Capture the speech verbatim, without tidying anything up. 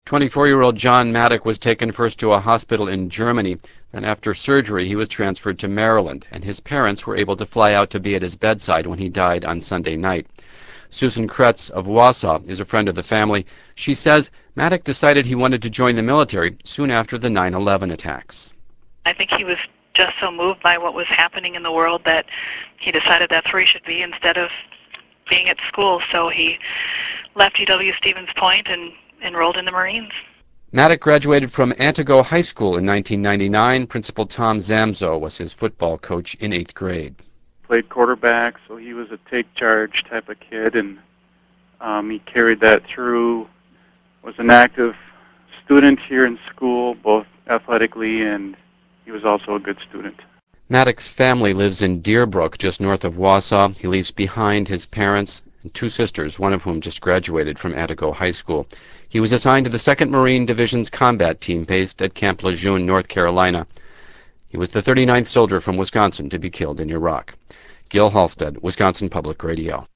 twenty-four-year-old John Maddock was taken first to a hospital in Germany, then after surgery he was transferred to Maryland, and his parents were able to fly out to be at his bedside when he died on Sunday night. Susan Kretz of Wausau is a friend of the family. She says Maddock decided he wanted to join the military soon after the nine eleven attacks. I think he was just so moved by what was happening in the world that he decided that's where he should be instead of being at school. So he left U W Stevens Point and enrolled in the Marines. Maddock graduated from Antigo High School in nineteen ninety-nine. Principal Tom Zamzo was his football coach in eighth grade. Played quarterback, so he was a take-charge type of kid, and um, he carried that through. Was an active student here in school, both athletically, and he was also a good student. Maddock's family lives in Deerbrook, just north of Wausau. He leaves behind his parents and two sisters, one of whom just graduated from Antigo High School. He was assigned to the second Marine Division's combat team based at Camp Lejeune, North Carolina. He was the thirty-ninth soldier from Wisconsin to be killed in Iraq. Gil Halstead, Wisconsin Public Radio.